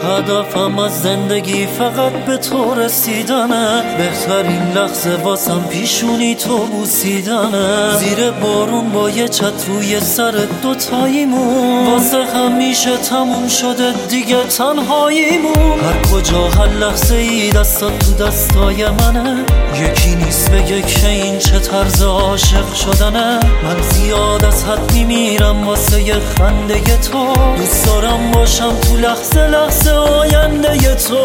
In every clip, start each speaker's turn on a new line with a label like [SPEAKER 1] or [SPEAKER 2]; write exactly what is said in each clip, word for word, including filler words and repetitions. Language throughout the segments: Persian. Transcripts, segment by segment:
[SPEAKER 1] هدفم از زندگی فقط به تو رسیدنه، بهترین لحظه واسم پیشونی تو بوسیدنه. زیر بارون با یه چت روی سر دوتاییمون، واسه همیشه تموم شده دیگه تنهاییمون. هر کجا هر لحظه ای دستات تو دستای منه، یکی نیست بگه که این چه طرز عاشق شدنه. من زیاد از حد میمیرم واسه یه خنده تو، دوست دارم باشم تو لحظه لحظه آینده تو.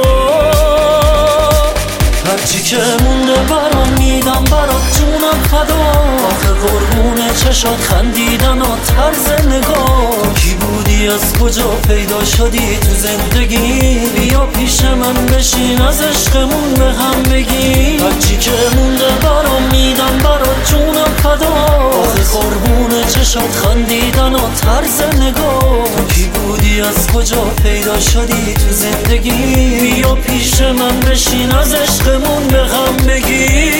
[SPEAKER 1] هرچی که مونده برام میدم برات جونم فدا، آخه قربون چشات خندیدن و طرز نگاه. تو کی بودی از کجا پیدا شدی تو زندگی، بیا پیش من بشین از عشقمون به هم بگی. هرچی که مونده برام میدم برات جونم فدا، آخه قربون چشات خندیدن و طرز نگاه. تو کی بودی از کجا پیدا شدی تو زندگی، بیا پیش من بشین از عشقمون به هم بگی.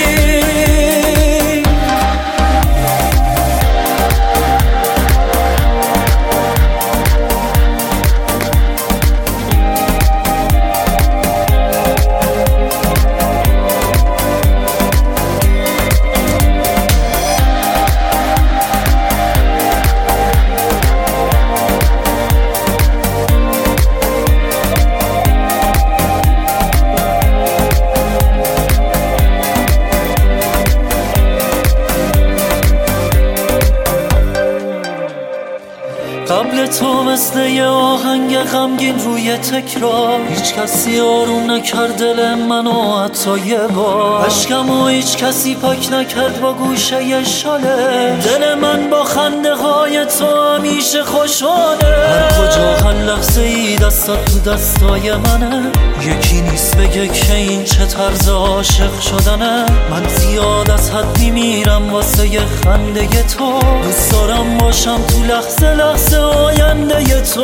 [SPEAKER 1] قبل تو مثل یه آهنگ غمگین روی تکرار، هیچ کسی آروم نکرد دل منو حتی یه بار. عشقمو هیچ کسی پاک نکرد با گوشه یه شاله، دل من با خنده های تو همیشه خوشحاله. هر کجا هر لحظه ای دستات تو دستای منه، یکی نیست بگه که این چه طرز عاشق شدنه. من زیاد از حد میمیرم واسه یه خنده تو، دوست دارم باشم تو لحظه لحظه آینده تو.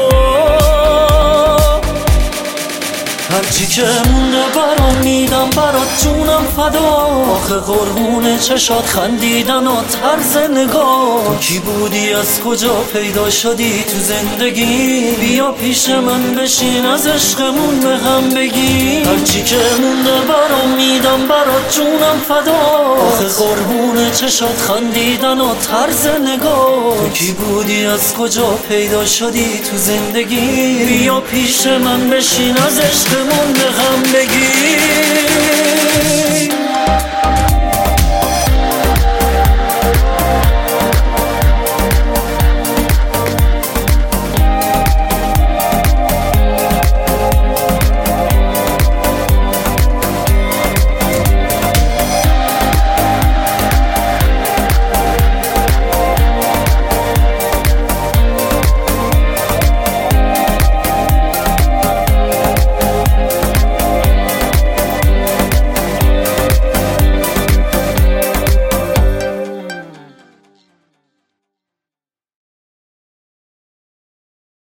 [SPEAKER 1] هرچی که مونده برام میدم برات جونم فدا، آخه قربون چشات خندیدن و طرز نگاه. تو کی بودی از کجا پیدا شدی تو زندگی، بیا پیش من بشین از عشقمون به هم بگی. هرچی که مونده برام میدم برات جونم فدا، آخه قربون چشات خندیدن و طرز نگاه. تو کی بودی از کجا پیدا شدی تو زندگی، بیا پیش من بشین از عشقمون به هم بگی.